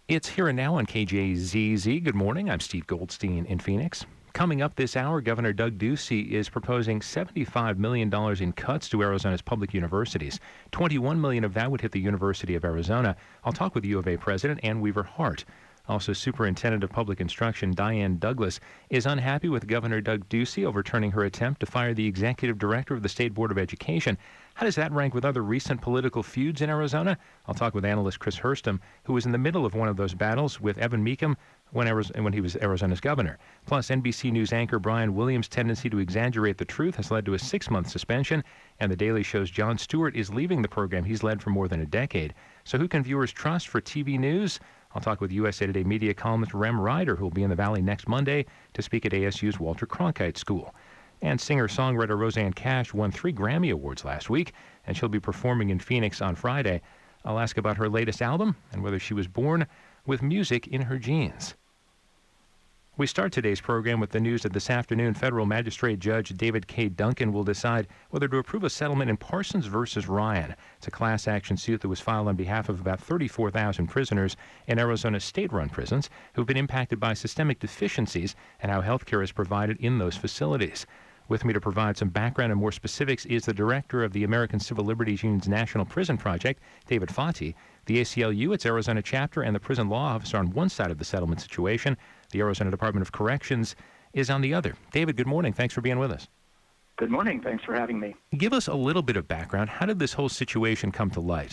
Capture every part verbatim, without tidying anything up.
It's Here and Now on K J Z Z. Good morning. I'm Steve Goldstein in Phoenix. Coming up this hour, Governor Doug Ducey is proposing seventy-five million dollars in cuts to Arizona's public universities. twenty-one million dollars of that would hit the University of Arizona. I'll talk with U of A President Ann Weaver Hart. Also, Superintendent of Public Instruction Diane Douglas is unhappy with Governor Doug Ducey overturning her attempt to fire the executive director of the State Board of Education. How does that rank with other recent political feuds in Arizona? I'll talk with analyst Chris Hurstum, who was in the middle of one of those battles with Evan Mecham when, Ariz- when he was Arizona's governor. Plus, N B C News anchor Brian Williams' tendency to exaggerate the truth has led to a six-month suspension, and The Daily Show's Jon Stewart is leaving the program he's led for more than a decade. So who can viewers trust for T V news? I'll talk with U S A Today media columnist Rem Ryder, who will be in the Valley next Monday to speak at A S U's Walter Cronkite School. And singer-songwriter Rosanne Cash won three Grammy Awards last week, and she'll be performing in Phoenix on Friday. I'll ask about her latest album and whether she was born with music in her genes. We start today's program with the news that this afternoon federal magistrate judge David K. Duncan will decide whether to approve a settlement in Parsons versus Ryan. It's a class action suit that was filed on behalf of about thirty-four thousand prisoners in Arizona's state-run prisons who've been impacted by systemic deficiencies and how health care is provided in those facilities. With me to provide some background and more specifics is the director of the American Civil Liberties Union's National Prison Project, David Fati. The A C L U, its Arizona chapter, and the prison law office are on one side of the settlement situation. The Arizona Department of Corrections is on the other. David, good morning. Thanks for being with us. Good morning. Thanks for having me. Give us a little bit of background. How did this whole situation come to light?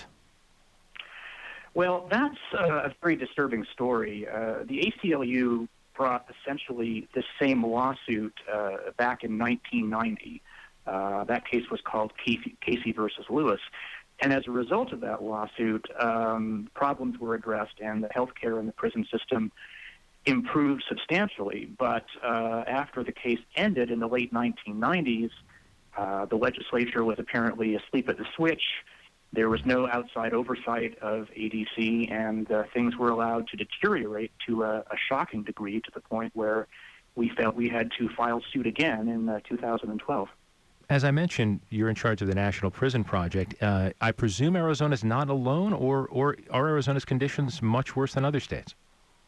Well, that's uh, a very disturbing story. Uh, the A C L U brought essentially the same lawsuit uh, back in nineteen ninety. Uh, that case was called Casey, Casey versus Lewis. And as a result of that lawsuit, um, problems were addressed and the healthcare in the prison system improved substantially. But uh, after the case ended in the late nineteen nineties, uh, the legislature was apparently asleep at the switch. There was no outside oversight of A D C, and uh, things were allowed to deteriorate to a, a shocking degree to the point where we felt we had to file suit again in uh, two thousand twelve. As I mentioned, you're in charge of the National Prison Project. Uh, I presume Arizona's not alone, or, or are Arizona's conditions much worse than other states?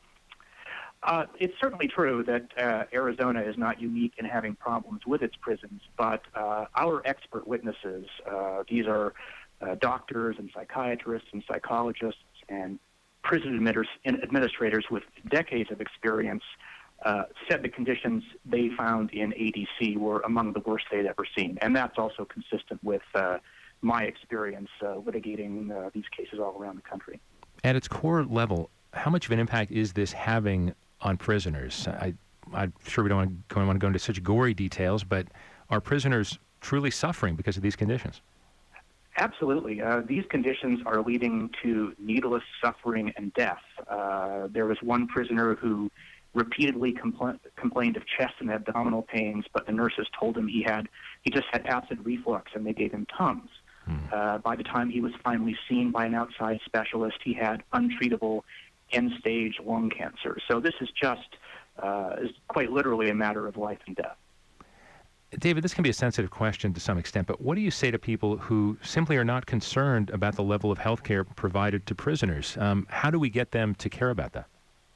Uh, it's certainly true that uh, Arizona is not unique in having problems with its prisons, but uh, our expert witnesses, uh, these are uh, doctors and psychiatrists and psychologists and prison administ- administrators with decades of experience, uh, said the conditions they found in A D C were among the worst they'd ever seen. And that's also consistent with uh, my experience uh, litigating uh, these cases all around the country. At its core level, how much of an impact is this having on prisoners? I, I'm sure we don't want to, want to go into such gory details, but are prisoners truly suffering because of these conditions? Absolutely. Uh, these conditions are leading to needless suffering and death. Uh, there was one prisoner who repeatedly compl- complained of chest and abdominal pains, but the nurses told him he had he just had acid reflux, and they gave him Tums. Hmm. Uh, by the time he was finally seen by an outside specialist, he had untreatable end-stage lung cancer. So this is just uh, is quite literally a matter of life and death. David, this can be a sensitive question to some extent, but what do you say to people who simply are not concerned about the level of health care provided to prisoners? Um, how do we get them to care about that?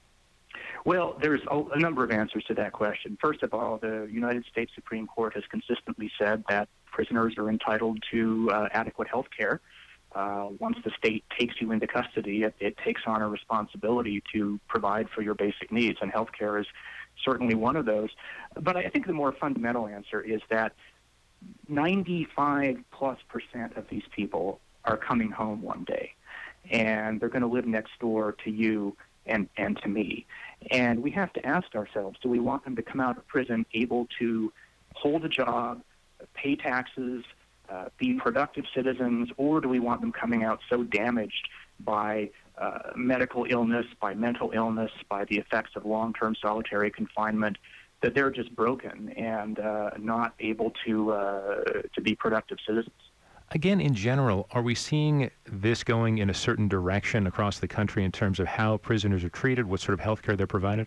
Well, there's a, a number of answers to that question. First of all, the United States Supreme Court has consistently said that prisoners are entitled to uh, adequate health care. Uh, once the state takes you into custody, it, it takes on a responsibility to provide for your basic needs, and health care is certainly one of those. But I think the more fundamental answer is that ninety-five plus percent of these people are coming home one day, and they're going to live next door to you and, and to me. And we have to ask ourselves, do we want them to come out of prison able to hold a job, pay taxes, uh, be productive citizens, or do we want them coming out so damaged by uh, medical illness, by mental illness, by the effects of long-term solitary confinement, that they're just broken and uh, not able to uh, to be productive citizens? Again, in general, are we seeing this going in a certain direction across the country in terms of how prisoners are treated, what sort of health care they're provided?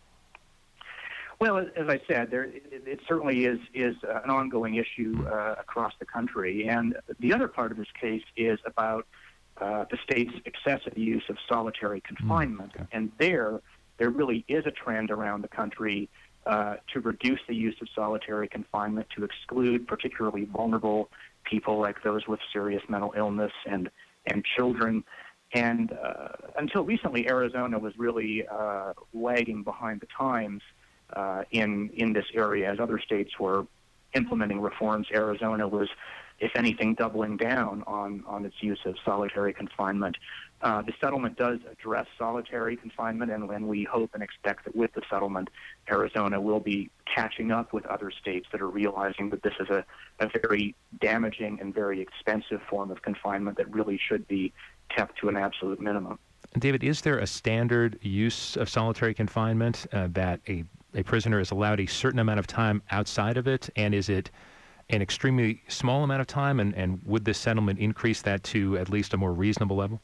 Well, as I said, there it, it certainly is is an ongoing issue uh, across the country. And the other part of this case is about uh, the state's excessive use of solitary confinement. Mm, okay. And there, there really is a trend around the country uh, to reduce the use of solitary confinement, to exclude particularly vulnerable people like those with serious mental illness and, and children. And uh, until recently, Arizona was really uh, lagging behind the times uh, in in this area. As other states were implementing reforms, Arizona was, if anything, doubling down on, on its use of solitary confinement. Uh, the settlement does address solitary confinement, and when we hope and expect that with the settlement, Arizona will be catching up with other states that are realizing that this is a, a very damaging and very expensive form of confinement that really should be kept to an absolute minimum. David, is there a standard use of solitary confinement uh, that a, a prisoner is allowed a certain amount of time outside of it, and is it an extremely small amount of time, and, and would this settlement increase that to at least a more reasonable level?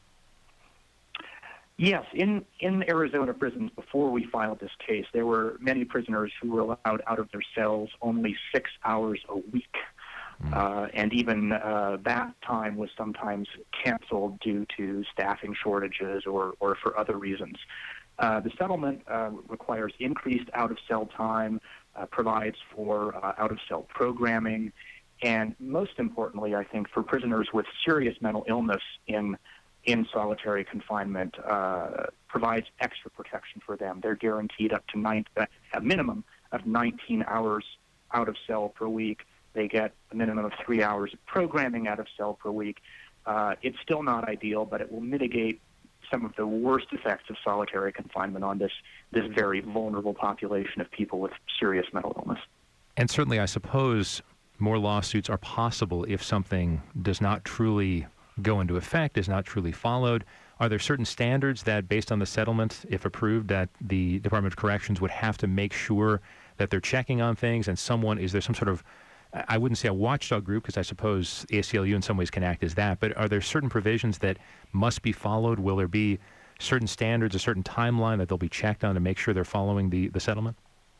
Yes, in, in Arizona prisons, before we filed this case, there were many prisoners who were allowed out of their cells only six hours a week. Mm. Uh, and even uh, that time was sometimes canceled due to staffing shortages or, or for other reasons. Uh, the settlement uh, requires increased out-of-cell time, uh, provides for uh, out-of-cell programming, and most importantly, I think, for prisoners with serious mental illness in in solitary confinement, uh, provides extra protection for them. They're guaranteed up to nine, uh, a minimum of nineteen hours out of cell per week. They get a minimum of three hours of programming out of cell per week. Uh, it's still not ideal, but it will mitigate some of the worst effects of solitary confinement on this this very vulnerable population of people with serious mental illness. And certainly, I suppose, more lawsuits are possible if something does not truly go into effect, is not truly followed. Are there certain standards that, based on the settlement, if approved, that the Department of Corrections would have to make sure that they're checking on things, and someone, is there some sort of, I wouldn't say a watchdog group, because I suppose the A C L U in some ways can act as that, but are there certain provisions that must be followed? Will there be certain standards, a certain timeline that they'll be checked on to make sure they're following the, the settlement?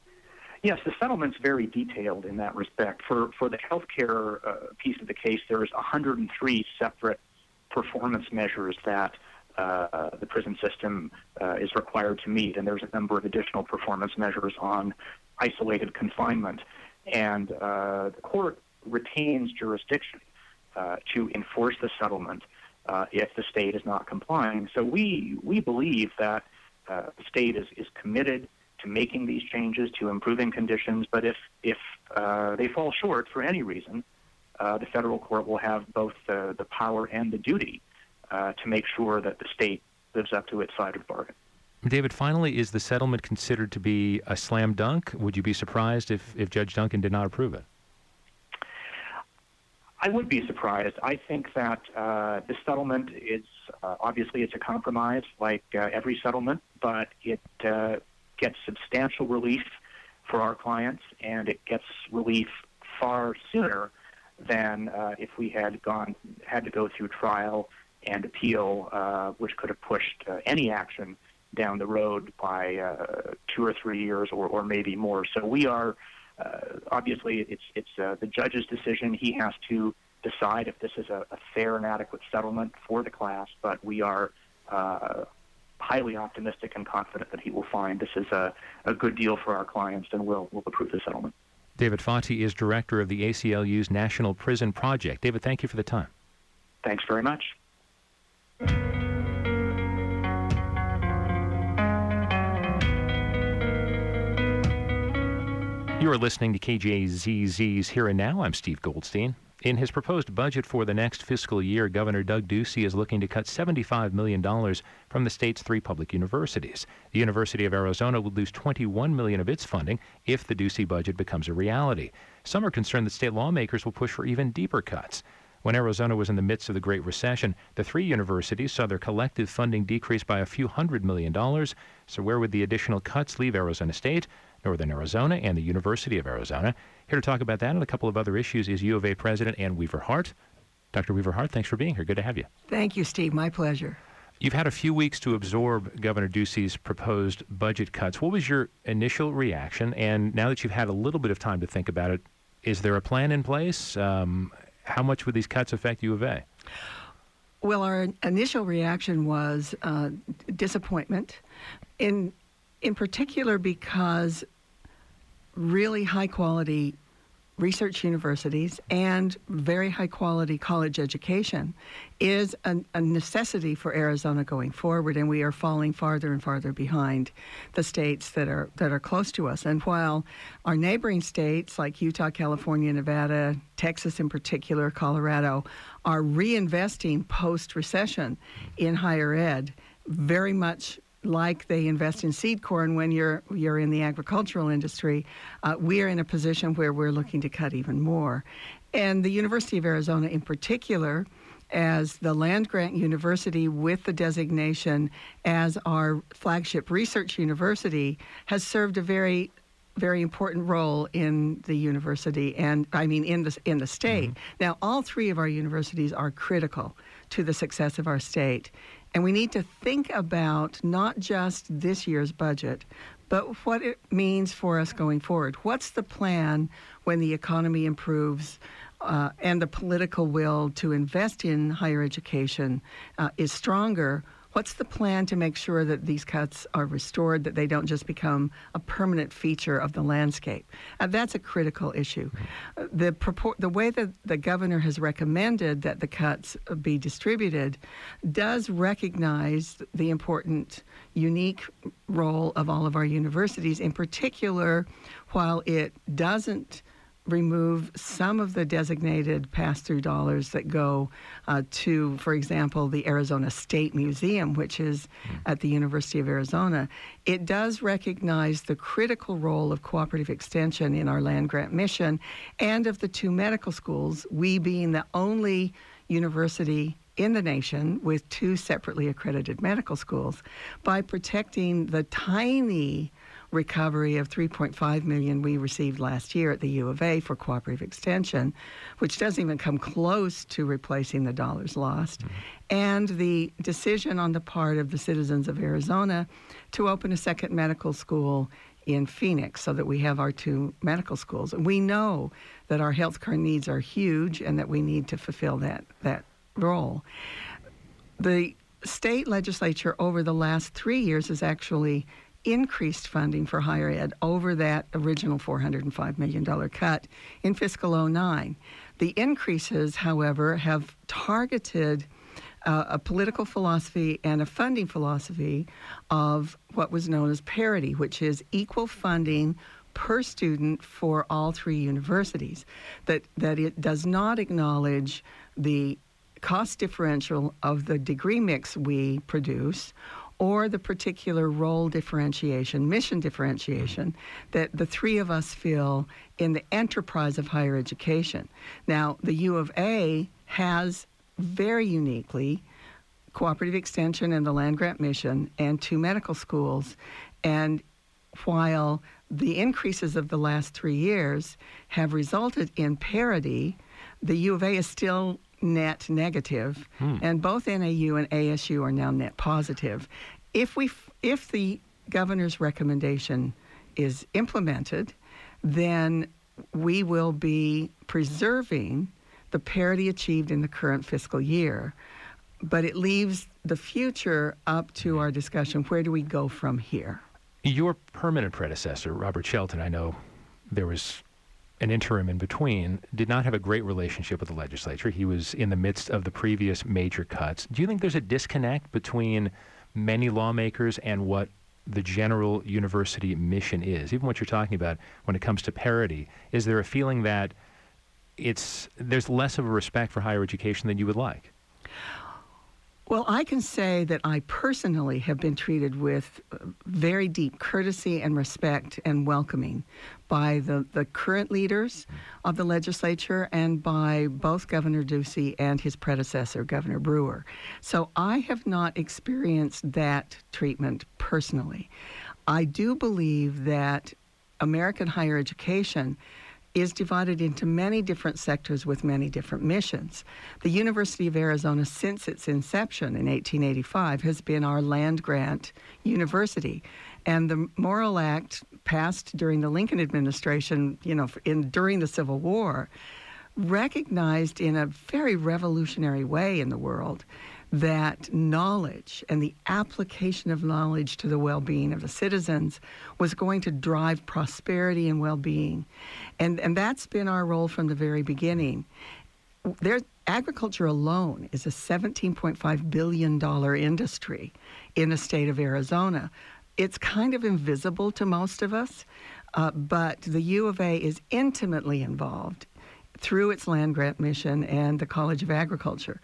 Yes, the settlement's very detailed in that respect. For for the healthcare uh, piece of the case, there's one hundred three separate performance measures that uh, the prison system uh, is required to meet, and there's a number of additional performance measures on isolated confinement. And uh, the court retains jurisdiction uh, to enforce the settlement uh, if the state is not complying. So we we believe that uh, the state is, is committed to making these changes, to improving conditions, but if, if uh, they fall short for any reason, uh, the federal court will have both the, the power and the duty uh, to make sure that the state lives up to its side of the bargain. David, finally, is the settlement considered to be a slam dunk? Would you be surprised if, if Judge Duncan did not approve it? I would be surprised. I think that uh, this settlement is, uh, obviously it's a compromise like uh, every settlement, but it uh, gets substantial relief for our clients, and it gets relief far sooner than uh, if we had gone had to go through trial and appeal, uh, which could have pushed uh, any action down the road by uh, two or three years, or, or maybe more. So we are uh, obviously it's it's uh, the judge's decision. He has to decide if this is a, a fair and adequate settlement for the class. But we are Uh, highly optimistic and confident that he will find this is a, a good deal for our clients, and will will approve the settlement. David Fati is director of the A C L U's National Prison Project. David, thank you for the time. Thanks very much. You are listening to K J Z Z's Here and Now. I'm Steve Goldstein. In his proposed budget for the next fiscal year, Governor Doug Ducey is looking to cut seventy-five million dollars from the state's three public universities. The University of Arizona would lose twenty-one million dollars of its funding if the Ducey budget becomes a reality. Some are concerned that state lawmakers will push for even deeper cuts. When Arizona was in the midst of the Great Recession, the three universities saw their collective funding decrease by a few hundred million dollars. So where would the additional cuts leave Arizona State, Northern Arizona, and the University of Arizona? Here to talk about that and a couple of other issues is U of A President Ann Weaver Hart. Doctor Weaver Hart, thanks for being here. Good to have you. Thank you, Steve. My pleasure. You've had a few weeks to absorb Governor Ducey's proposed budget cuts. What was your initial reaction? And now that you've had a little bit of time to think about it, is there a plan in place? Um, how much would these cuts affect U of A? Well, our initial reaction was uh, disappointment, in in particular because really high-quality research universities and very high-quality college education is a, a necessity for Arizona going forward, and we are falling farther and farther behind the states that are that are close to us. And while our neighboring states like Utah, California, Nevada, Texas in particular, Colorado, are reinvesting post-recession in higher ed, very much like they invest in seed corn when you're you're in the agricultural industry, uh, we are in a position where we're looking to cut even more. And the University of Arizona in particular, as the land-grant university with the designation as our flagship research university, has served a very very important role in the university and I mean in the in the state. Mm-hmm. Now, all three of our universities are critical to the success of our state. And we need to think about not just this year's budget, but what it means for us going forward. What's the plan when the economy improves uh, and the political will to invest in higher education uh, is stronger? What's the plan to make sure that these cuts are restored, that they don't just become a permanent feature of the landscape? Uh, that's a critical issue. Uh, the, purport, the way that the governor has recommended that the cuts be distributed does recognize the important, unique role of all of our universities. In particular, while it doesn't remove some of the designated pass-through dollars that go uh, to, for example, the Arizona State Museum, which is mm. at the University of Arizona, it does recognize the critical role of cooperative extension in our land-grant mission and of the two medical schools, we being the only university in the nation with two separately accredited medical schools, by protecting the tiny recovery of three point five million dollars we received last year at the U of A for cooperative extension, which doesn't even come close to replacing the dollars lost, mm-hmm. and the decision on the part of the citizens of Arizona to open a second medical school in Phoenix so that we have our two medical schools. We know that our healthcare needs are huge and that we need to fulfill that, that role. The state legislature over the last three years has actually increased funding for higher ed over that original four hundred five million dollars cut in fiscal oh nine. The increases, however, have targeted uh, a political philosophy and a funding philosophy of what was known as parity, which is equal funding per student for all three universities, that, that it does not acknowledge the cost differential of the degree mix we produce or the particular role differentiation, mission differentiation that the three of us feel in the enterprise of higher education. Now, the U of A has very uniquely cooperative extension and the land-grant mission and two medical schools. And while the increases of the last three years have resulted in parity, the U of A is still net negative, hmm. and both N A U and A S U are now net positive. If we, if the governor's recommendation is implemented, then we will be preserving the parity achieved in the current fiscal year, but it leaves the future up to our discussion. Where do we go from here? Your permanent predecessor, Robert Shelton, I know there was an interim in between, did not have a great relationship with the legislature. He was in the midst of the previous major cuts. Do you think there's a disconnect between many lawmakers and what the general university mission is? Even what you're talking about when it comes to parity, is there a feeling that it's there's less of a respect for higher education than you would like? Well, I can say that I personally have been treated with very deep courtesy and respect and welcoming by the, the current leaders of the legislature and by both Governor Ducey and his predecessor, Governor Brewer. So I have not experienced that treatment personally. I do believe that American higher education is divided into many different sectors with many different missions. The University of Arizona, since its inception in eighteen eighty-five, has been our land-grant university. And the Morrill Act, passed during the Lincoln administration, you know, in, during the Civil War, recognized in a very revolutionary way in the world that knowledge and the application of knowledge to the well-being of the citizens was going to drive prosperity and well-being. And, and that's been our role from the very beginning. There, agriculture alone is a seventeen point five billion dollars industry in the state of Arizona. It's kind of invisible to most of us, uh, but the U of A is intimately involved through its land-grant mission and the College of Agriculture.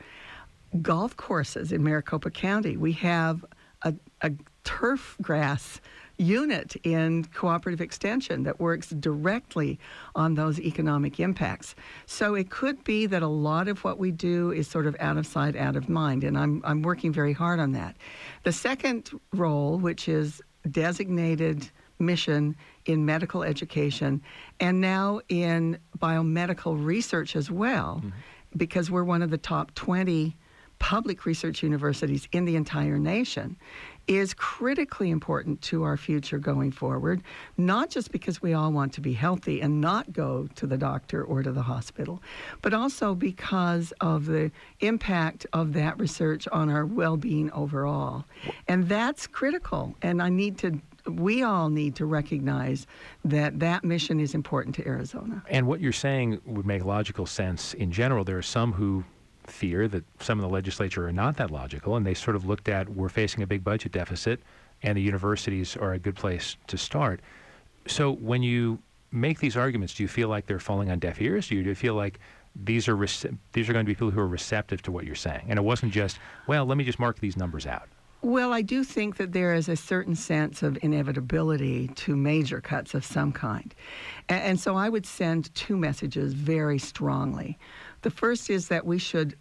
Golf courses in Maricopa County, we have a, a turf grass unit in cooperative extension that works directly on those economic impacts. So it could be that a lot of what we do is sort of out of sight, out of mind, and I'm, I'm working very hard on that. The second role, which is designated mission in medical education and now in biomedical research as well, mm-hmm. because we're one of the top twenty public research universities in the entire nation, is critically important to our future going forward, not just because we all want to be healthy and not go to the doctor or to the hospital, but also because of the impact of that research on our well-being overall. And that's critical, and I need to we all need to recognize that that mission is important to Arizona. And what you're saying would make logical sense in general. There are some who fear that some of the legislature are not that logical, and they sort of looked at, we're facing a big budget deficit, and the universities are a good place to start. So when you make these arguments, do you feel like they're falling on deaf ears? Do you, do you feel like these are rece- these are going to be people who are receptive to what you're saying? And it wasn't just, well, let me just mark these numbers out. Well, I do think that there is a certain sense of inevitability to major cuts of some kind. And, and so I would send two messages very strongly. The first is that we should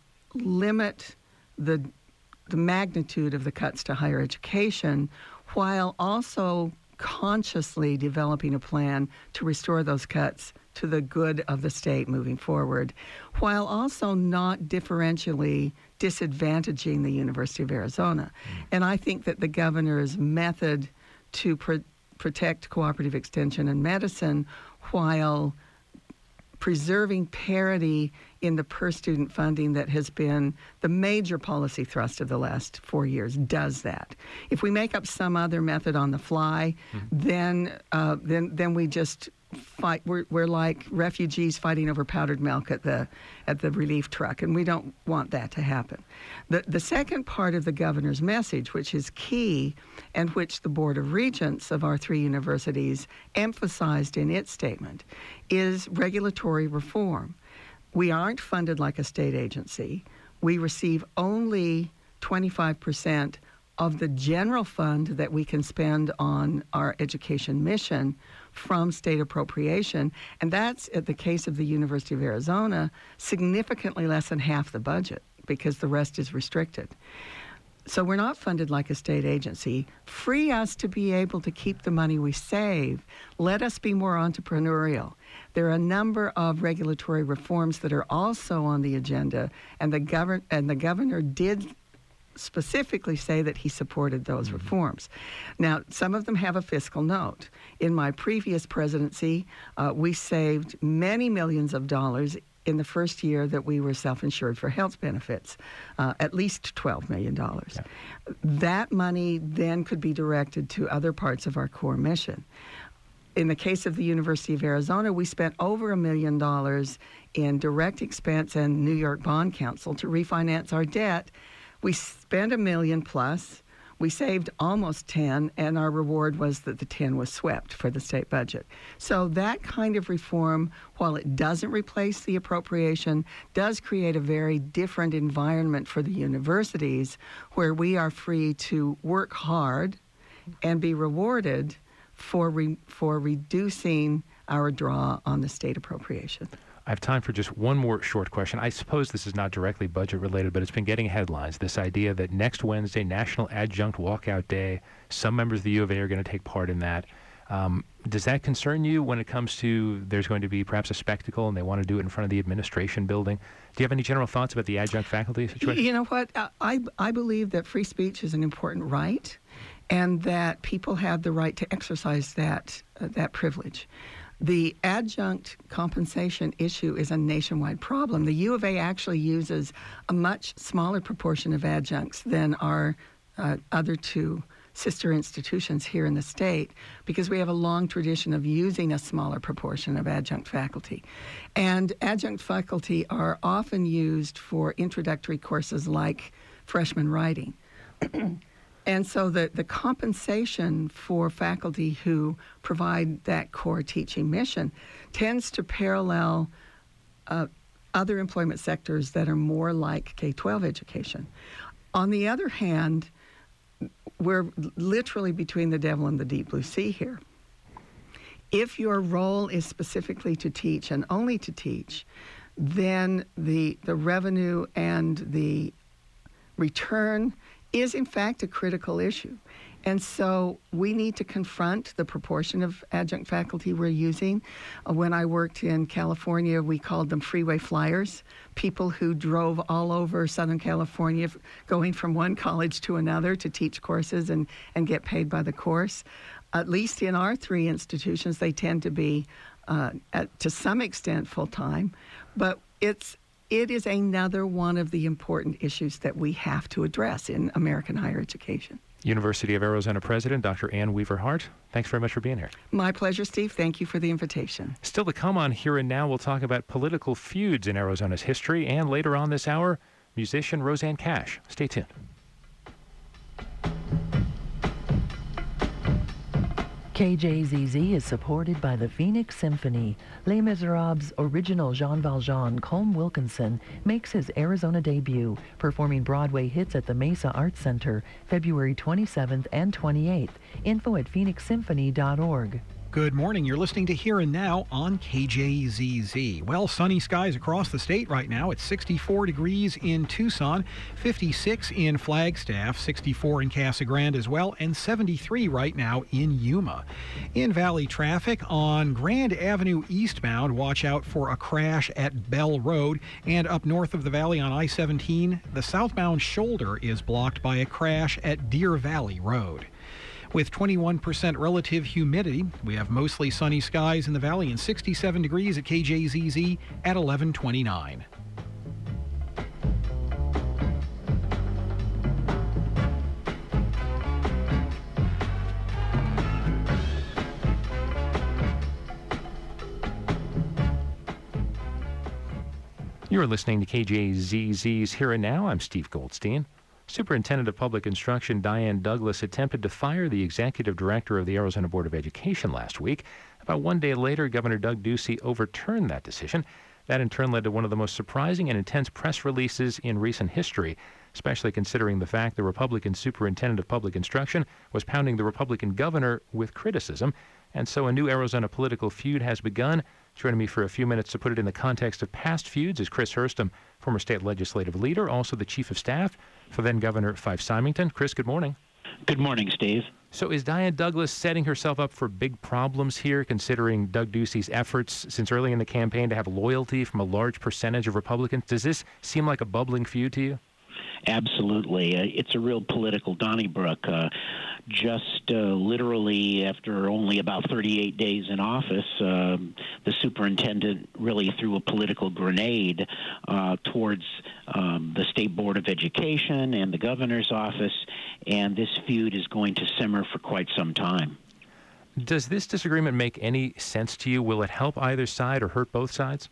limit the, the magnitude of the cuts to higher education while also consciously developing a plan to restore those cuts to the good of the state moving forward, while also not differentially disadvantaging the University of Arizona. Mm. And I think that the governor's method to pr- protect cooperative extension and medicine while preserving parity in the per-student funding that has been the major policy thrust of the last four years does that. If we make up some other method on the fly, mm-hmm. then uh, then then we just fight. We're we're like refugees fighting over powdered milk at the at the relief truck, and we don't want that to happen. The the second part of the governor's message, which is key, and which the Board of Regents of our three universities emphasized in its statement, is regulatory reform. We aren't funded like a state agency. We receive only twenty-five percent of the general fund that we can spend on our education mission from state appropriation, and that's, in the case of the University of Arizona, significantly less than half the budget because the rest is restricted. So we're not funded like a state agency. Free us to be able to keep the money we save. Let us be more entrepreneurial. There are a number of regulatory reforms that are also on the agenda, and the govern and the governor did specifically say that he supported those mm-hmm. reforms. Now, some of them have a fiscal note. In my previous presidency, uh, we saved many millions of dollars in the first year that we were self-insured for health benefits, uh, at least twelve million dollars. Yeah. That money then could be directed to other parts of our core mission. In the case of the University of Arizona, we spent over a million dollars in direct expense and New York Bond Council to refinance our debt. We spent a million plus. We saved almost ten, and our reward was that the ten was swept for the state budget. So that kind of reform, while it doesn't replace the appropriation, does create a very different environment for the universities where we are free to work hard and be rewarded for re- for reducing our draw on the state appropriation. I have time for just one more short question. I suppose this is not directly budget related, but it's been getting headlines. This idea that next Wednesday, National Adjunct Walkout Day, some members of the U of A are going to take part in that. Um, does that concern you when it comes to there's going to be perhaps a spectacle and they want to do it in front of the administration building? Do you have any general thoughts about the adjunct faculty situation? You know what? I, I believe that free speech is an important right and that people have the right to exercise that uh, that privilege. The adjunct compensation issue is a nationwide problem. The U of A actually uses a much smaller proportion of adjuncts than our uh, other two sister institutions here in the state, because we have a long tradition of using a smaller proportion of adjunct faculty. And adjunct faculty are often used for introductory courses like freshman writing. And so the, the compensation for faculty who provide that core teaching mission tends to parallel uh, other employment sectors that are more like K twelve education. On the other hand, we're literally between the devil and the deep blue sea here. If your role is specifically to teach and only to teach, then the the revenue and the return is in fact a critical issue. And so we need to confront the proportion of adjunct faculty we're using. Uh, when I worked in California, we called them freeway flyers, people who drove all over Southern California, f- going from one college to another to teach courses and, and get paid by the course. At least in our three institutions, they tend to be, uh, at, to some extent, full-time. But it's it is another one of the important issues that we have to address in American higher education. University of Arizona President Doctor Ann Weaver Hart, thanks very much for being here. My pleasure, Steve. Thank you for the invitation. Still to come on Here and Now, we'll talk about political feuds in Arizona's history, and later on this hour, musician Rosanne Cash. Stay tuned. K J Z Z is supported by the Phoenix Symphony. Les Miserables' original Jean Valjean, Colm Wilkinson, makes his Arizona debut, performing Broadway hits at the Mesa Arts Center, February twenty-seventh and twenty-eighth. Info at phoenix symphony dot org. Good morning. You're listening to Here and Now on K J Z Z. Well, sunny skies across the state right now. It's sixty-four degrees in Tucson, fifty-six in Flagstaff, sixty-four in Casa Grande as well, and seventy-three right now in Yuma. In Valley traffic on Grand Avenue eastbound, watch out for a crash at Bell Road. And up north of the valley on I seventeen, the southbound shoulder is blocked by a crash at Deer Valley Road. With twenty-one percent relative humidity, we have mostly sunny skies in the valley and sixty-seven degrees at K J Z Z at eleven twenty-nine. You're listening to K J Z Z's Here and Now. I'm Steve Goldstein. Superintendent of Public Instruction Diane Douglas attempted to fire the executive director of the Arizona Board of Education last week. About one day later, Governor Doug Ducey overturned that decision. That in turn led to one of the most surprising and intense press releases in recent history, especially considering the fact the Republican superintendent of public instruction was pounding the Republican governor with criticism. And so a new Arizona political feud has begun. Joining me for a few minutes to put it in the context of past feuds is Chris Hurstum, former state legislative leader, also the chief of staff for then Governor Fife Symington. Chris, good morning. Good morning, Steve. So is Diane Douglas setting herself up for big problems here, considering Doug Ducey's efforts since early in the campaign to have loyalty from a large percentage of Republicans? Does this seem like a bubbling feud to you? Absolutely. Uh, it's a real political Donnybrook. Uh, just uh, literally after only about thirty-eight days in office, uh, the superintendent really threw a political grenade uh, towards um, the State Board of Education and the governor's office, and this feud is going to simmer for quite some time. Does this disagreement make any sense to you? Will it help either side or hurt both sides?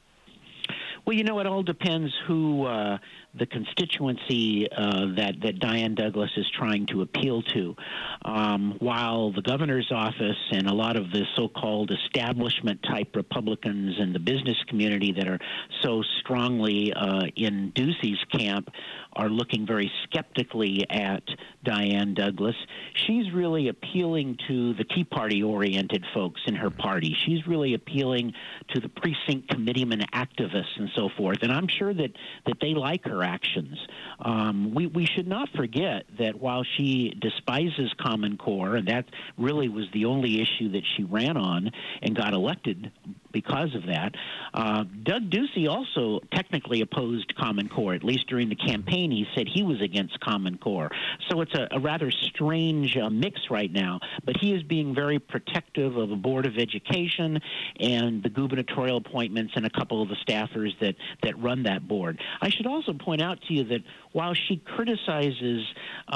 Well, you know, it all depends who uh, the constituency uh, that, that Diane Douglas is trying to appeal to. Um, while the governor's office and a lot of the so-called establishment-type Republicans in the business community that are so strongly uh, in Ducey's camp are looking very skeptically at Diane Douglas, she's really appealing to the Tea Party-oriented folks in her party. She's really appealing to the precinct committeemen activists and so forth, and I'm sure that, that they like her actions. Um, we, we should not forget that while she despises Common Core, and that really was the only issue that she ran on and got elected because of that. Uh, Doug Ducey also technically opposed Common Core. At least during the campaign, he said he was against Common Core. So it's a, a rather strange uh, mix right now. But he is being very protective of the Board of Education and the gubernatorial appointments and a couple of the staffers that, that run that board. I should also point out to you that while she criticizes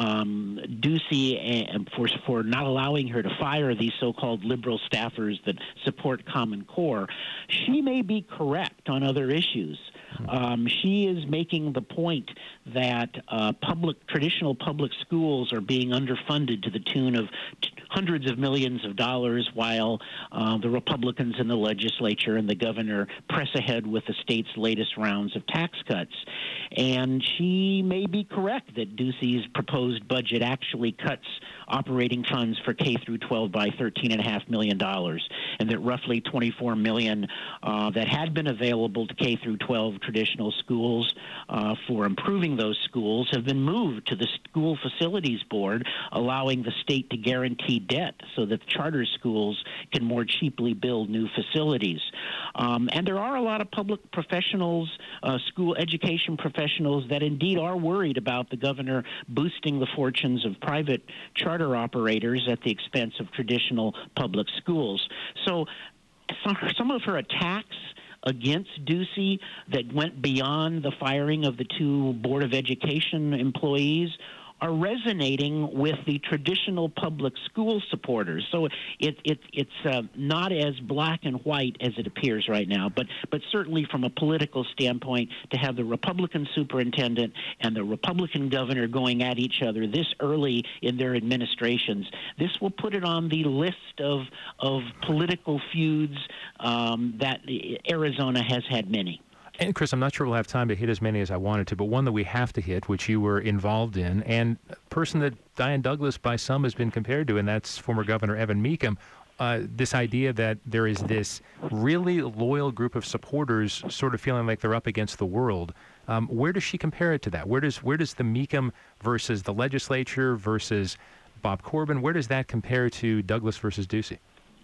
um, Ducey for, for not allowing her to fire these so-called liberal staffers that support Common Core, she may be correct on other issues. Um, she is making the point that uh, public, traditional public schools are being underfunded to the tune of t- hundreds of millions of dollars, while uh, the Republicans in the legislature and the governor press ahead with the state's latest rounds of tax cuts. And she may be correct that Ducey's proposed budget actually cuts operating funds for K through twelve by thirteen point five million dollars, and that roughly twenty-four million dollars uh, that had been available to K through twelve traditional schools uh, for improving those schools have been moved to the School Facilities Board, allowing the state to guarantee debt so that charter schools can more cheaply build new facilities. Um, and there are a lot of public professionals, uh, school education professionals, that indeed are worried about the governor boosting the fortunes of private charter operators at the expense of traditional public schools. So some of her attacks against Ducey that went beyond the firing of the two Board of Education employees are resonating with the traditional public school supporters. So it, it, it's uh, not as black and white as it appears right now, but, but certainly from a political standpoint, to have the Republican superintendent and the Republican governor going at each other this early in their administrations, this will put it on the list of, of political feuds um, that Arizona has had many. And, Chris, I'm not sure we'll have time to hit as many as I wanted to, but one that we have to hit, which you were involved in, and a person that Diane Douglas by some has been compared to, and that's former Governor Evan Mecham, uh, this idea that there is this really loyal group of supporters sort of feeling like they're up against the world. Um, where does she compare it to that? Where does, where does the Mecham versus the legislature versus Bob Corbin, where does that compare to Douglas versus Ducey?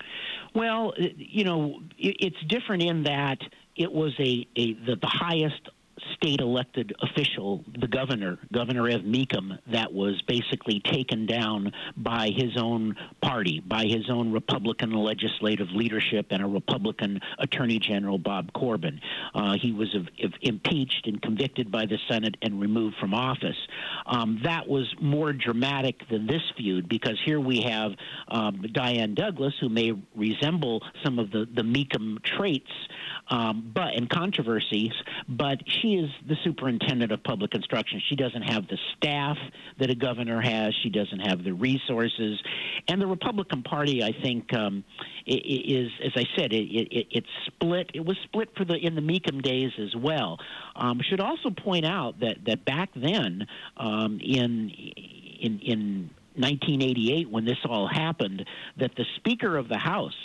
Well, you know, it's different in that it was a, a the, the highest state elected official, the governor, Governor Ev Mecham, that was basically taken down by his own party, by his own Republican legislative leadership and a Republican Attorney General, Bob Corbin. Uh, he was of, of impeached and convicted by the Senate and removed from office. Um, that was more dramatic than this feud, because here we have um, Diane Douglas, who may resemble some of the, the Mecham traits um, but and controversies, but she is the superintendent of public instruction. She doesn't have the staff that a governor has. She doesn't have the resources. And the Republican Party, I think, um, is, as I said, it, it, it's split. It was split for the in the Mecham days as well. Um, should also point out that, that back then, um, in in in nineteen eighty-eight, when this all happened, that the Speaker of the House,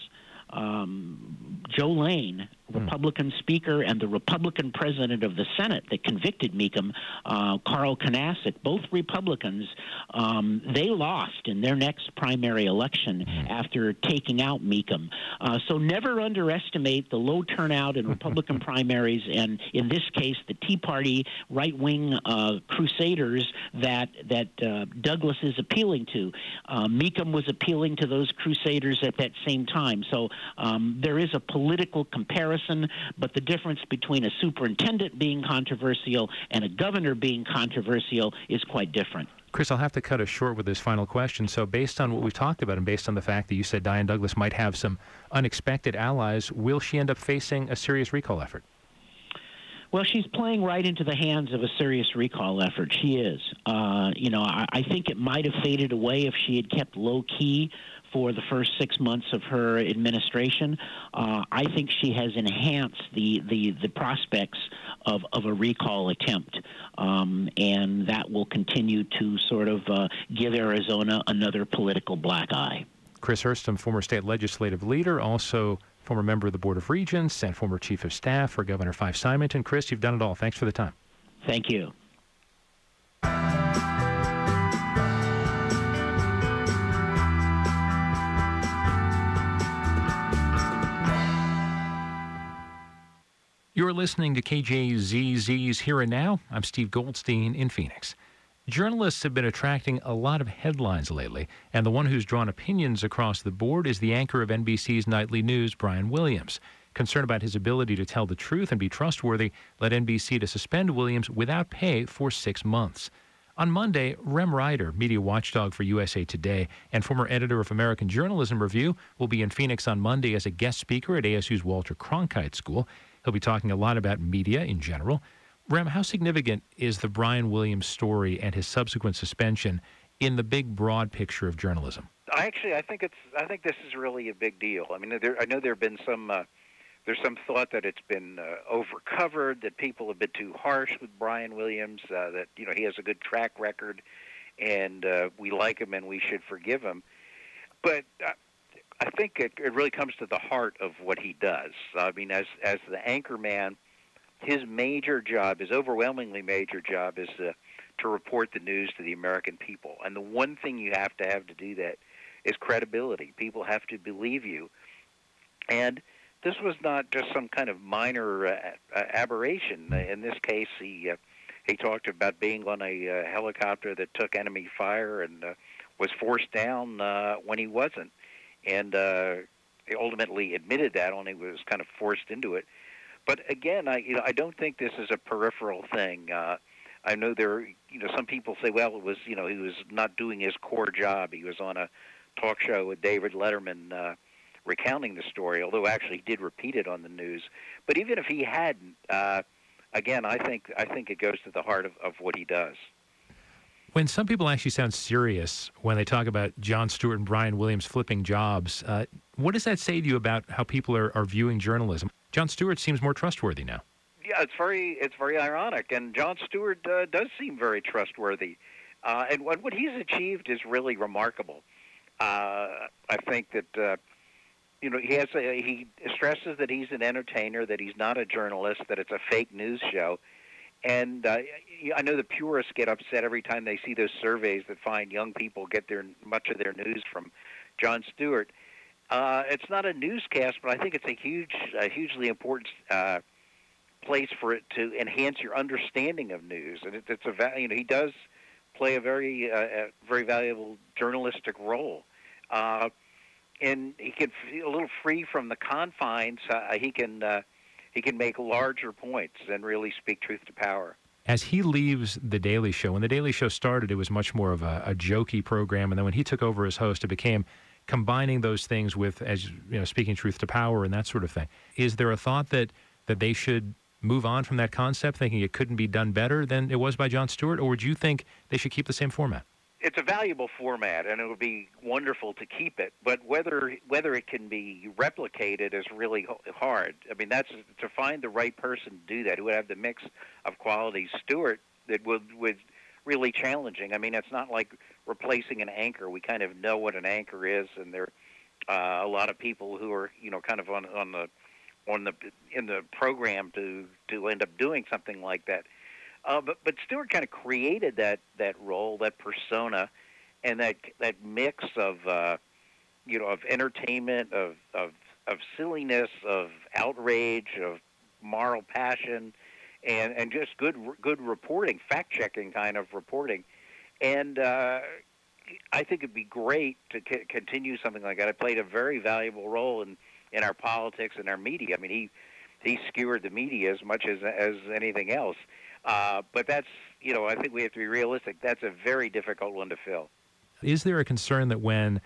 Um, Joe Lane, Republican mm. Speaker, and the Republican President of the Senate that convicted Mecham, uh, Carl Knasik, both Republicans, um, they lost in their next primary election mm. after taking out Mecham. Uh, so never underestimate the low turnout in Republican primaries, and in this case, the Tea Party right-wing uh, crusaders that that uh, Douglas is appealing to. Uh, Mecham was appealing to those crusaders at that same time. So Um, there is a political comparison, but the difference between a superintendent being controversial and a governor being controversial is quite different. Chris, I'll have to cut us short with this final question. So based on what we've talked about and based on the fact that you said Diane Douglas might have some unexpected allies, will she end up facing a serious recall effort? Well, she's playing right into the hands of a serious recall effort. She is. Uh, you know, I, I think it might have faded away if she had kept low-key for the first six months of her administration. Uh, I think she has enhanced the, the, the prospects of, of a recall attempt, um, and that will continue to sort of uh, give Arizona another political black eye. Chris Hurston, former state legislative leader, also former member of the Board of Regents and former chief of staff for Governor Fife Symington. Chris, you've done it all. Thanks for the time. Thank you. You're listening to K J Z Z's Here and Now. I'm Steve Goldstein in Phoenix. Journalists have been attracting a lot of headlines lately, and the one who's drawn opinions across the board is the anchor of N B C's nightly news, Brian Williams. Concern about his ability to tell the truth and be trustworthy led N B C to suspend Williams without pay for six months. On Monday, Rem Ryder, media watchdog for U S A Today and former editor of American Journalism Review, will be in Phoenix on Monday as a guest speaker at A S U's Walter Cronkite School. He'll be talking a lot about media in general. Rem, how significant is the Brian Williams story and his subsequent suspension in the big, broad picture of journalism? I actually, I think it's, I think this is really a big deal. I mean, there, I know there have been some, uh, there's some thought that it's been uh, overcovered, that people have been too harsh with Brian Williams, uh, that you know he has a good track record, and uh, we like him and we should forgive him. But uh, I think it, it really comes to the heart of what he does. I mean, as as the anchor man. His major job, his overwhelmingly major job, is to, to report the news to the American people. And the one thing you have to have to do that is credibility. People have to believe you. And this was not just some kind of minor uh, aberration. In this case, he uh, he talked about being on a uh, helicopter that took enemy fire and uh, was forced down uh, when he wasn't. And uh, he ultimately admitted that, only was kind of forced into it. But again, I you know I don't think this is a peripheral thing. Uh, I know there, you know, some people say, well, it was you know he was not doing his core job. He was on a talk show with David Letterman uh, recounting the story, although actually he did repeat it on the news. But even if he hadn't, uh, again, I think I think it goes to the heart of, of what he does. When some people actually sound serious when they talk about Jon Stewart and Brian Williams flipping jobs, uh, what does that say to you about how people are, are viewing journalism? Jon Stewart seems more trustworthy now. Yeah, it's very it's very ironic, and Jon Stewart uh, does seem very trustworthy, uh, and what what he's achieved is really remarkable. Uh, I think that uh, you know he has a, he stresses that he's an entertainer, that he's not a journalist, that it's a fake news show, and uh, I know the purists get upset every time they see those surveys that find young people get their much of their news from Jon Stewart. Uh, it's not a newscast, but I think it's a huge, a hugely important uh, place for it to enhance your understanding of news. And it, it's a, you know, he does play a very, uh, a very valuable journalistic role, uh, and he can feel a little free from the confines. Uh, he can, uh, he can make larger points and really speak truth to power. As he leaves The Daily Show, when The Daily Show started, it was much more of a, a jokey program, and then when he took over as host, it became combining those things with, as you know, speaking truth to power and that sort of thing. Is there a thought that, that they should move on from that concept, thinking it couldn't be done better than it was by Jon Stewart, or would you think they should keep the same format? It's a valuable format, and it would be wonderful to keep it. But whether whether it can be replicated is really hard. I mean, that's to find the right person to do that, who would have the mix of qualities. Stewart, that would would really challenging. I mean, it's not like replacing an anchor. We kind of know what an anchor is, and there are uh, a lot of people who are, you know, kind of on on the on the in the program to to end up doing something like that. Uh, but but Stewart kind of created that that role, that persona, and that that mix of uh, you know of entertainment, of of of silliness, of outrage, of moral passion. And, and just good good reporting, fact-checking kind of reporting. And uh, I think it'd be great to c- continue something like that. It played a very valuable role in, in our politics and our media. I mean, he he skewered the media as much as as anything else. Uh, but that's, you know, I think we have to be realistic. That's a very difficult one to fill. Is there a concern that when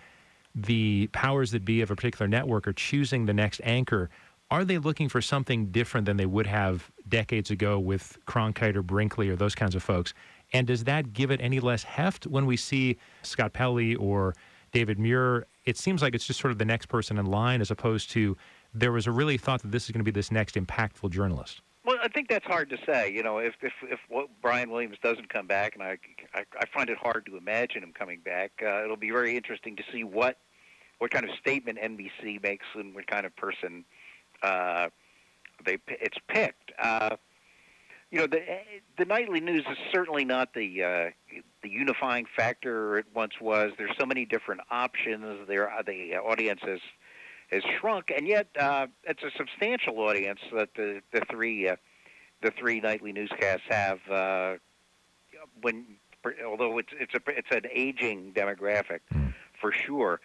the powers that be of a particular network are choosing the next anchor, are they looking for something different than they would have decades ago with Cronkite or Brinkley or those kinds of folks? And does that give it any less heft when we see Scott Pelley or David Muir? It seems like it's just sort of the next person in line, as opposed to there was a really thought that this is going to be this next impactful journalist. Well, I think that's hard to say. You know, if if, if Brian Williams doesn't come back, and I, I, I find it hard to imagine him coming back, uh, it'll be very interesting to see what what kind of statement N B C makes and what kind of person Uh, they it's picked. Uh, you know, the the nightly news is certainly not the uh, the unifying factor it once was. There's so many different options. There, the audience has has shrunk, and yet uh, it's a substantial audience that the the three uh, the three nightly newscasts have. Uh, when although it's it's a it's an aging demographic for sure,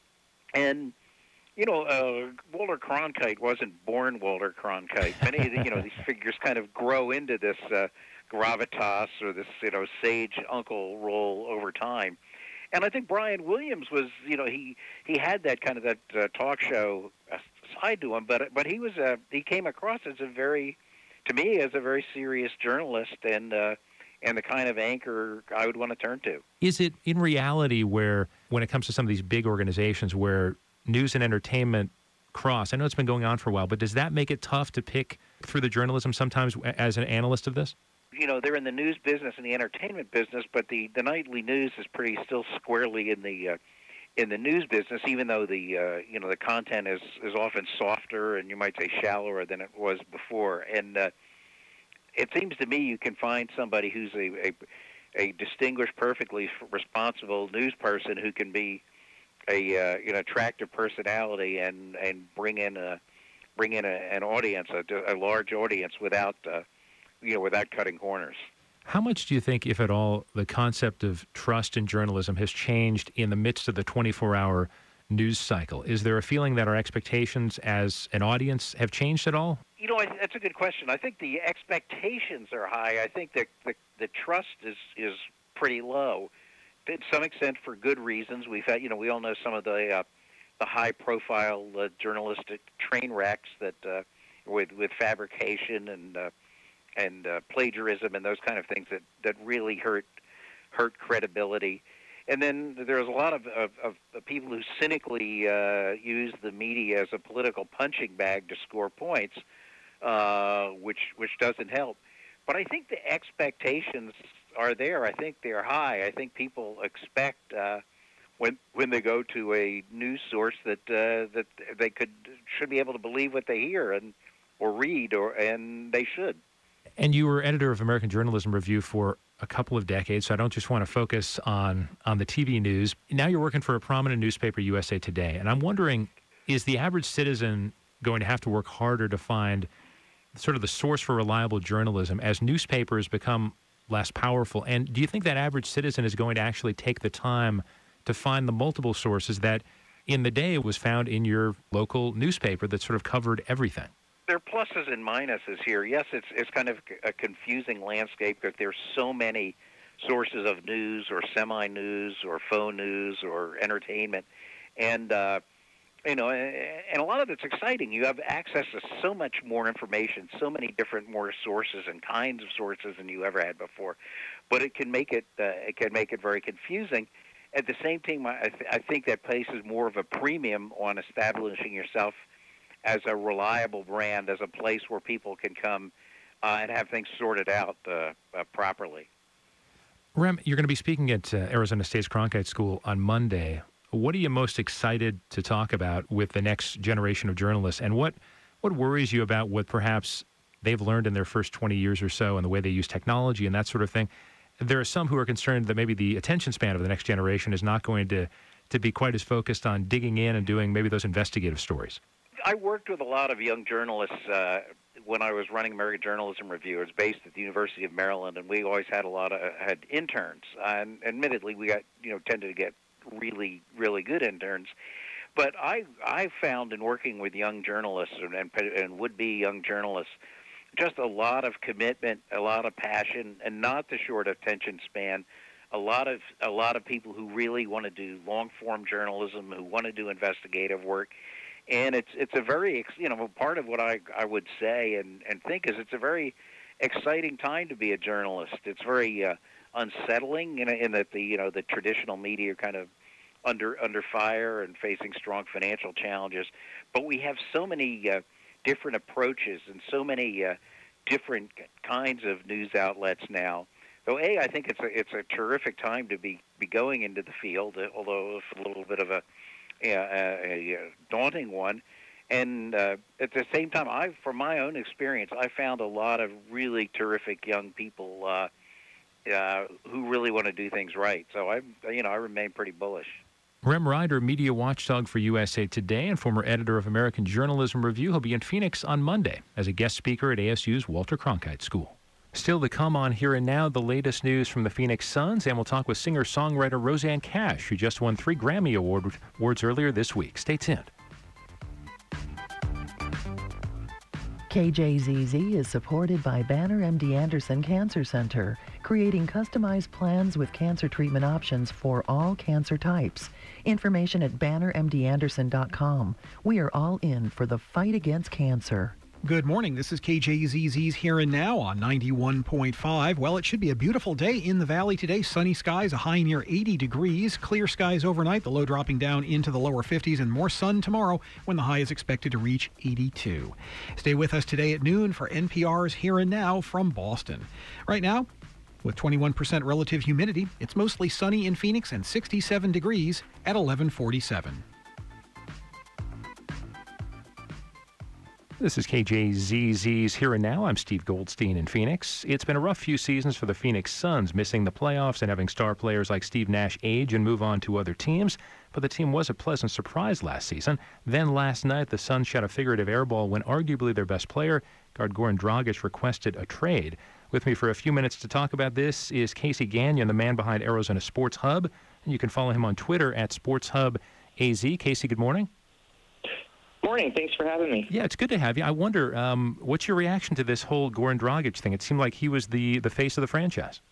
and you know uh, Walter Cronkite wasn't born Walter Cronkite. Many of the, you know these figures kind of grow into this uh, gravitas or this you know sage uncle role over time. And I think Brian Williams was, you know, he, he had that kind of that uh, talk show side to him, but but he was a he came across as a very, to me, as a very serious journalist and uh, and the kind of anchor I would want to turn to. Is it in reality where, when it comes to some of these big organizations, where news and entertainment cross? I know it's been going on for a while, but does that make it tough to pick through the journalism sometimes as an analyst of this? You know, they're in the news business and the entertainment business, but the, the nightly news is pretty still squarely in the uh, in the news business, even though the uh, you know the content is, is often softer and you might say shallower than it was before. And uh, it seems to me you can find somebody who's a, a a distinguished, perfectly responsible news person who can be a uh, you know attractive personality and, and bring in a bring in a, an audience, a, a large audience without. Uh, you know, without cutting corners. How much do you think, if at all, the concept of trust in journalism has changed in the midst of the twenty-four hour news cycle? Is there a feeling that our expectations as an audience have changed at all? You know, that's a good question. I think the expectations are high. I think that the, the trust is, is pretty low, to some extent for good reasons. We've had, you know, we all know some of the uh, the high-profile uh, journalistic train wrecks that uh, with with fabrication and uh, and uh, plagiarism and those kind of things that, that really hurt hurt credibility. And then there's a lot of, of, of people who cynically uh, use the media as a political punching bag to score points, uh, which which doesn't help. But I think the expectations are there. I think they're high. I think people expect uh, when when they go to a news source that uh, that they could should be able to believe what they hear and or read, or and they should. And you were editor of American Journalism Review for a couple of decades, so I don't just want to focus on, on the T V news. Now you're working for a prominent newspaper, U S A Today, and I'm wondering, is the average citizen going to have to work harder to find sort of the source for reliable journalism as newspapers become less powerful? And do you think that average citizen is going to actually take the time to find the multiple sources that in the day was found in your local newspaper that sort of covered everything? There are pluses and minuses here. Yes, it's it's kind of a confusing landscape because there's so many sources of news or semi-news or faux news or entertainment, and uh, you know, and a lot of it's exciting. You have access to so much more information, so many different more sources and kinds of sources than you ever had before. But it can make it uh, it can make it very confusing. At the same time, I, th- I think that places more of a premium on establishing yourself as a reliable brand, as a place where people can come uh, and have things sorted out uh, uh, properly. Rem, you're going to be speaking at uh, Arizona State's Cronkite School on Monday. What are you most excited to talk about with the next generation of journalists, and what, what worries you about what perhaps they've learned in their first twenty years or so and the way they use technology and that sort of thing? There are some who are concerned that maybe the attention span of the next generation is not going to, to be quite as focused on digging in and doing maybe those investigative stories. I worked with a lot of young journalists uh, when I was running American Journalism Review. It was based at the University of Maryland, and we always had a lot of had interns. And admittedly, we got you know tended to get really really good interns. But I I found in working with young journalists and and, and would be young journalists just a lot of commitment, a lot of passion, and not the short attention span. A lot of a lot of people who really want to do long form journalism, who want to do investigative work. And it's it's a very, you know, part of what I, I would say and, and think is it's a very exciting time to be a journalist. It's very uh, unsettling in, in that the, you know, the traditional media are kind of under under fire and facing strong financial challenges. But we have so many uh, different approaches and so many uh, different kinds of news outlets now. So, A, I think it's a, it's a terrific time to be, be going into the field, although it's a little bit of a Yeah, a, a daunting one, and uh, at the same time, I, from my own experience, I found a lot of really terrific young people uh, uh, who really want to do things right. So I, you know, I remain pretty bullish. Rem Ryder, media watchdog for U S A Today and former editor of American Journalism Review. He'll be in Phoenix on Monday as a guest speaker at A S U's Walter Cronkite School. Still to come on Here and Now, the latest news from the Phoenix Suns, and we'll talk with singer-songwriter Rosanne Cash, who just won three Grammy Award awards earlier this week. Stay tuned. K J Z Z is supported by Banner M D Anderson Cancer Center, creating customized plans with cancer treatment options for all cancer types. Information at banner m d anderson dot com. We are all in for the fight against cancer. Good morning. This is K J Z Z's Here and Now on ninety-one point five. Well, it should be a beautiful day in the valley today. Sunny skies, a high near eighty degrees. Clear skies overnight, the low dropping down into the lower fifties, and more sun tomorrow when the high is expected to reach eighty-two. Stay with us today at noon for N P R's Here and Now from Boston. Right now, with twenty-one percent relative humidity, it's mostly sunny in Phoenix and sixty-seven degrees at eleven forty-seven. This is K J Z Z's Here and Now. I'm Steve Goldstein in Phoenix. It's been a rough few seasons for the Phoenix Suns, missing the playoffs and having star players like Steve Nash age and move on to other teams. But the team was a pleasant surprise last season. Then last night, the Suns shot a figurative airball when arguably their best player, guard Goran Dragic, requested a trade. With me for a few minutes to talk about this is Casey Gagnon, the man behind Arizona Sports Hub. And you can follow him on Twitter at Sports Hub A Z. Casey, good morning. Morning. Thanks for having me. Yeah, it's good to have you. I wonder, um, what's your reaction to this whole Goran Dragic thing? It seemed like he was the, the face of the franchise.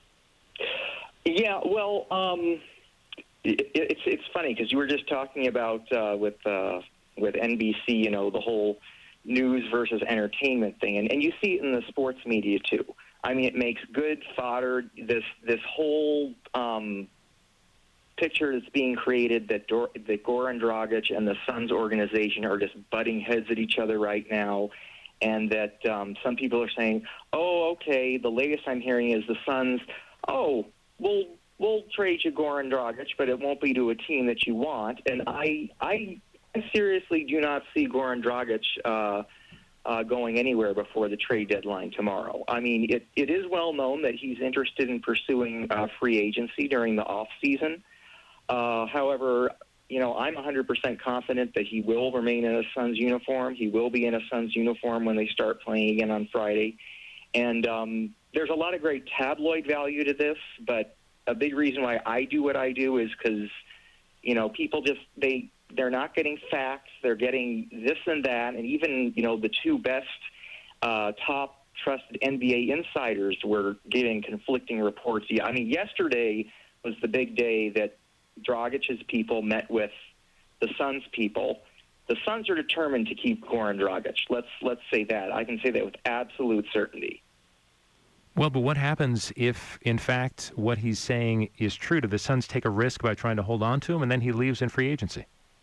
Yeah, well, um, it, it's it's funny because you were just talking about uh, with uh, with N B C, you know, the whole news versus entertainment thing, and, and you see it in the sports media too. I mean, it makes good fodder. This this whole um, picture that's being created that, Dor- that Goran Dragic and the Suns organization are just butting heads at each other right now, and that um, some people are saying, oh, okay, the latest I'm hearing is the Suns, oh, we'll, we'll trade you Goran Dragic, but it won't be to a team that you want. And I, I, I seriously do not see Goran Dragic uh, uh, going anywhere before the trade deadline tomorrow. I mean, it, it is well known that he's interested in pursuing uh, free agency during the off season. Uh, however, you know, I'm one hundred percent confident that he will remain in a Suns uniform. He will be in a Suns uniform when they start playing again on Friday. And um, there's a lot of great tabloid value to this, but a big reason why I do what I do is because, you know, people just, they, they're not getting facts. They're getting this and that. And even, you know, the two best uh, top trusted N B A insiders were giving conflicting reports. Yeah, I mean, yesterday was the big day that Dragic's people met with the Suns people. The Suns are determined to keep Goran Dragic. Let's let's say that. I can say that with absolute certainty. Well, but what happens if, in fact, what he's saying is true? Do the Suns take a risk by trying to hold on to him, and then he leaves in free agency?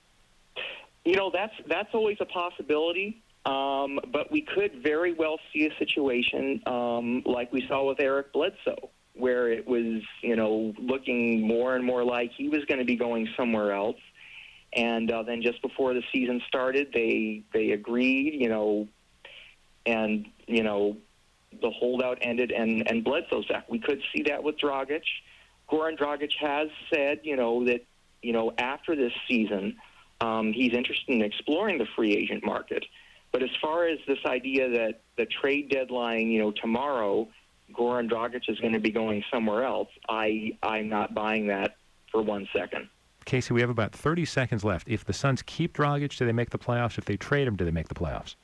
You know, that's that's always a possibility. Um, but we could very well see a situation um, like we saw with Eric Bledsoe, where it was, you know, looking more and more like he was going to be going somewhere else. And uh, then just before the season started, they they agreed, you know, and, you know, the holdout ended and, and Bledsoe's back. We could see that with Dragic. Goran Dragic has said, you know, that, you know, after this season, um, he's interested in exploring the free agent market. But as far as this idea that the trade deadline, you know, tomorrow, Goran Dragic is going to be going somewhere else, I, I'm not buying that for one second. Casey, we have about thirty seconds left. If the Suns keep Dragic, do they make the playoffs? If they trade him, do they make the playoffs?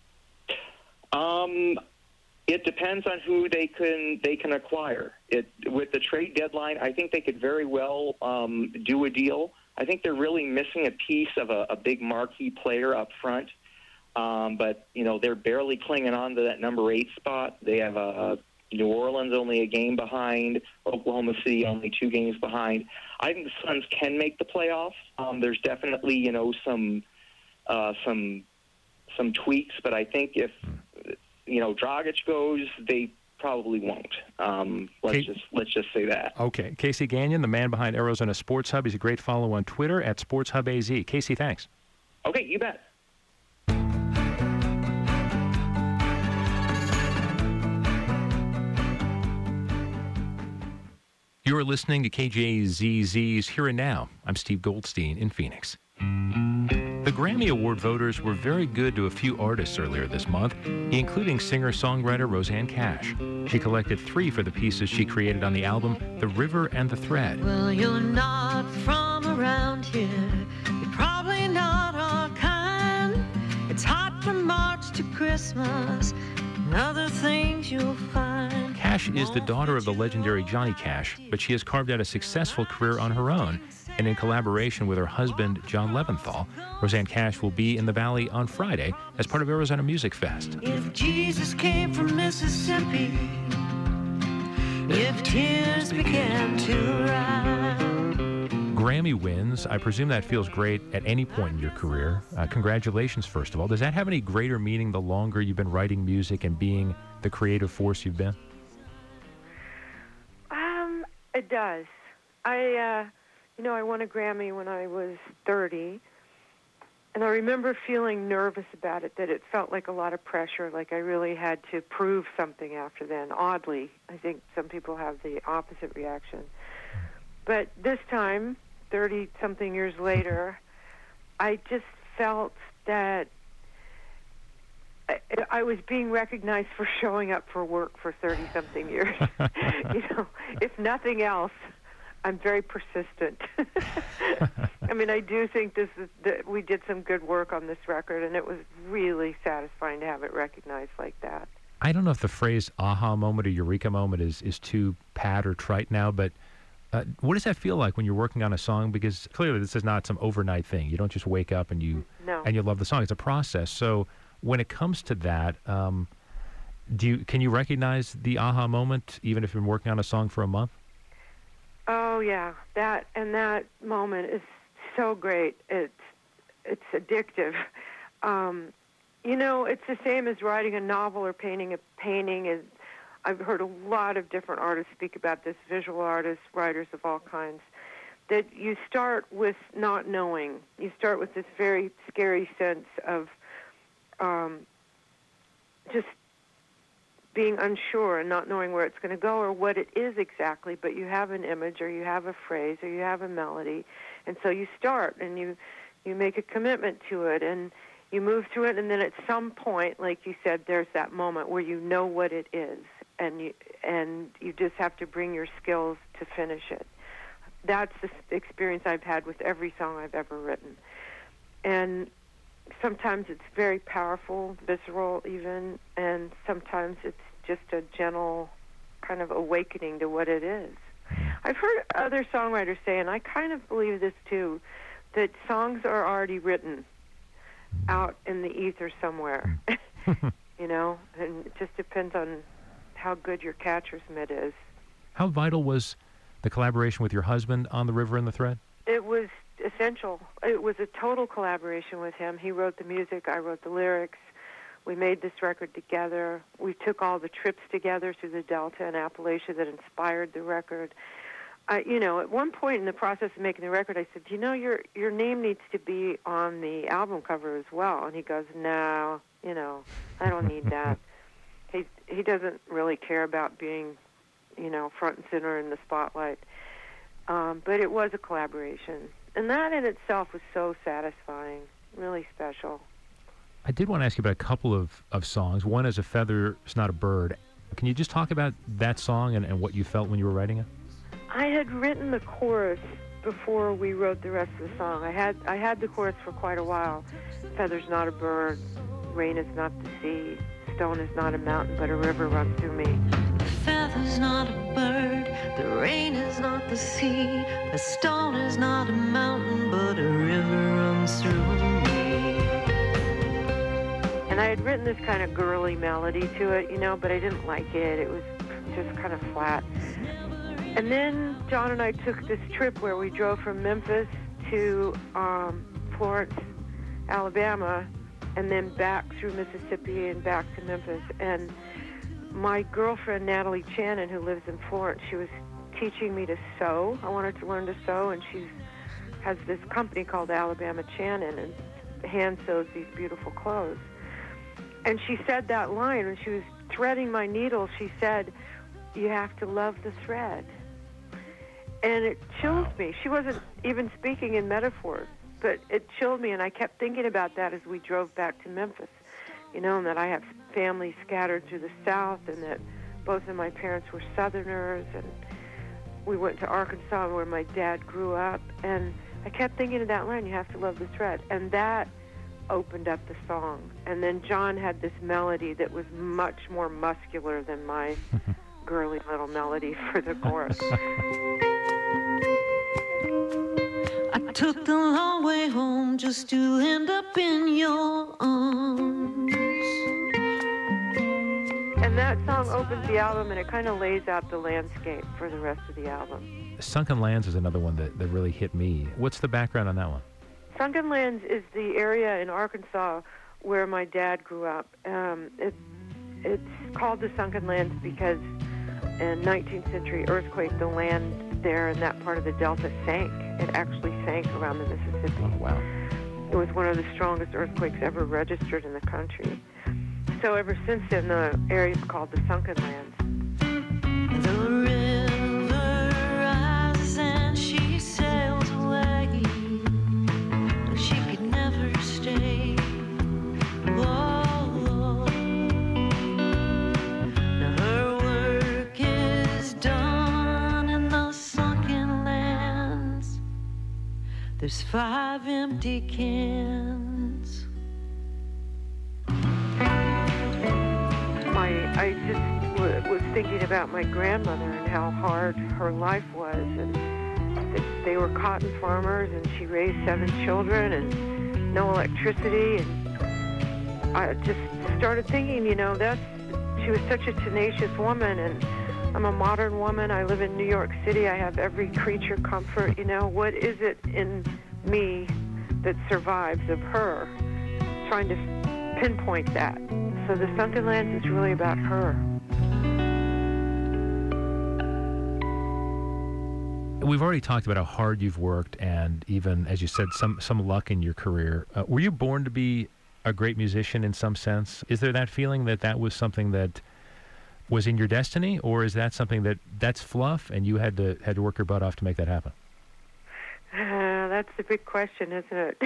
Um, it depends on who they can they can acquire. It with the trade deadline, I think they could very well um, do a deal. I think they're really missing a piece of a, a big marquee player up front. Um, but you know, they're barely clinging on to that number eight spot. They have a New Orleans only a game behind, Oklahoma City only two games behind. I think the Suns can make the playoffs. Um, there's definitely, you know, some uh, some some tweaks, but I think if you know Dragic goes, they probably won't. Um, let's Kay- just let's just say that. Okay, Casey Gagnon, the man behind Arizona Sports Hub. He's a great follow on Twitter at Sports Hub A Z. Casey, thanks. Okay, you bet. You're listening to K J Z Z's Here and Now. I'm Steve Goldstein in Phoenix. The Grammy Award voters were very good to a few artists earlier this month, including singer-songwriter Rosanne Cash. She collected three for the pieces she created on the album The River and the Thread. Well, you're not from around here. You're probably not our kind. It's hot from March to Christmas and other things you'll find. Cash is the daughter of the legendary Johnny Cash, but she has carved out a successful career on her own. And in collaboration with her husband, John Leventhal, Rosanne Cash will be in the Valley on Friday as part of Arizona Music Fest. If Jesus came from Mississippi, if tears began to rise. Grammy wins, I presume that feels great at any point in your career. Uh, congratulations, first of all. Does that have any greater meaning the longer you've been writing music and being the creative force you've been? Um, it does. I, uh... You know, I won a Grammy when I was thirty, and I remember feeling nervous about it, that it felt like a lot of pressure, like I really had to prove something after then. Oddly, I think some people have the opposite reaction. But this time, thirty-something years later, I just felt that I, I was being recognized for showing up for work for thirty-something years. You know, if nothing else, I'm very persistent. I mean, I do think this is that we did some good work on this record, and it was really satisfying to have it recognized like that. I don't know if the phrase aha moment or eureka moment is, is too pat or trite now, but uh, what does that feel like when you're working on a song? Because clearly this is not some overnight thing. You don't just wake up and you no. and you love the song. It's a process. So when it comes to that, um, do you can you recognize the aha moment even if you've been working on a song for a month? Oh yeah, that and that moment is so great. It's it's addictive. Um, you know, it's the same as writing a novel or painting a painting. And I've heard a lot of different artists speak about this, visual artists, writers of all kinds, that you start with not knowing. You start with this very scary sense of um, just being unsure and not knowing where it's going to go or what it is exactly, but you have an image or you have a phrase or you have a melody, and so you start and you you make a commitment to it and you move through it, and then at some point, like you said, there's that moment where you know what it is, and you and you just have to bring your skills to finish it. That's the experience I've had with every song I've ever written, and sometimes it's very powerful, visceral even, and sometimes it's just a gentle kind of awakening to what it is. I've heard other songwriters say, and I kind of believe this too, that songs are already written out in the ether somewhere, you know, and it just depends on how good your catcher's mitt is. How vital was the collaboration with your husband on The River and the Thread? It was essential. It was a total collaboration with him. He wrote the music, I wrote the lyrics. We made this record together. We took all the trips together through the Delta and Appalachia that inspired the record. I, you know, at one point in the process of making the record, I said, you know, your your name needs to be on the album cover as well. And he goes, no, you know, I don't need that. he he doesn't really care about being, you know, front and center in the spotlight. Um, but it was a collaboration. And that in itself was so satisfying, really special. I did want to ask you about a couple of, of songs. One is A Feather Is Not a Bird. Can you just talk about that song and, and what you felt when you were writing it? I had written the chorus before we wrote the rest of the song. I had I had the chorus for quite a while. Feather's not a bird, rain is not the sea, stone is not a mountain, but a river runs through me. The feather's not a bird, the rain is not the sea, the stone is not a mountain, but a river runs through me. And I had written this kind of girly melody to it, you know, but I didn't like it. It was just kind of flat. And then John and I took this trip where we drove from Memphis to um, Florence, Alabama, and then back through Mississippi and back to Memphis. And my girlfriend, Natalie Channon, who lives in Florence, she was teaching me to sew. I wanted to learn to sew, and she has this company called Alabama Channon and hand sews these beautiful clothes. And she said that line when she was threading my needle. She said, "You have to love the thread." and it chilled Wow. me. She wasn't even speaking in metaphors, but it chilled me, and I kept thinking about that as we drove back to Memphis, you know, and that I have family scattered through the South, and that both of my parents were Southerners, and we went to Arkansas where my dad grew up, and I kept thinking of that line, "You have to love the thread," and that opened up the song. And then John had this melody that was much more muscular than my girly little melody for the chorus. I took the long way home just to end up in your arms. And that song opens the album, and it kind of lays out the landscape for the rest of the album. Sunken Lands is another one that, that really hit me. What's the background on that one? Sunken Lands is the area in Arkansas where my dad grew up. Um, it, it's called the Sunken Lands because in nineteenth century earthquake, the land there in that part of the Delta sank. It actually sank around the Mississippi. Oh, wow. It was one of the strongest earthquakes ever registered in the country. So ever since then, the area is called the Sunken Lands. The river rises and she sails away, but she could never stay. Whoa. Now her work is done in the sunken lands. There's five empty cans. My, I just w- was thinking about my grandmother and how hard her life was, and that they were cotton farmers, and she raised seven children and no electricity, and I just started thinking, you know, that's, she was such a tenacious woman, and I'm a modern woman. I live in New York City. I have every creature comfort, you know. What is it in me that survives of her? Trying to pinpoint that. So the Sunken Lands is really about her. We've already talked about how hard you've worked and even, as you said, some, some luck in your career. Uh, were you born to be a great musician in some sense? Is there that feeling that that was something that was in your destiny, or is that something that that's fluff and you had to had to work your butt off to make that happen? Uh, that's the big question, isn't it?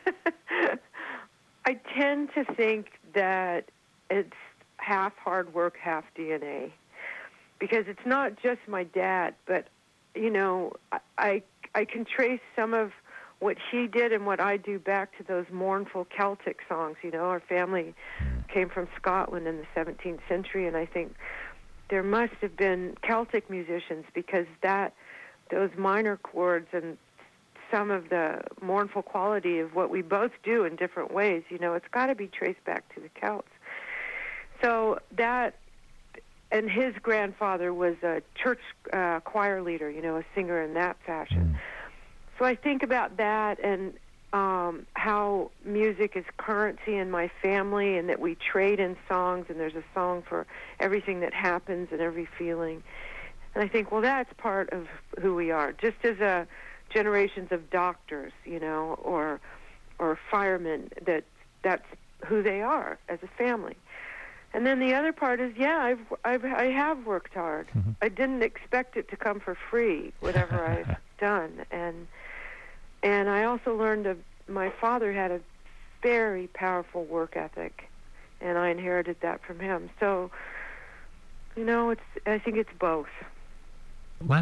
I tend to think that it's half hard work, half D N A, because it's not just my dad, but you know, I, I I can trace some of what he did and what I do back to those mournful Celtic songs. You know, our family came from Scotland in the seventeenth century, and I think there must have been Celtic musicians, because that those minor chords and some of the mournful quality of what we both do in different ways, you know, it's got to be traced back to the Celts. So that, and his grandfather was a church uh, choir leader, you know, a singer in that fashion. So I think about that and um, how music is currency in my family, and that we trade in songs, and there's a song for everything that happens and every feeling. And I think, well, that's part of who we are. Just as a generations of doctors, you know, or or firemen, that that's who they are as a family. And then the other part is, yeah, I've, I've I have worked hard. Mm-hmm. I didn't expect it to come for free, whatever I've done, and and I also learned that my father had a very powerful work ethic, and I inherited that from him. So, you know, it's I think it's both.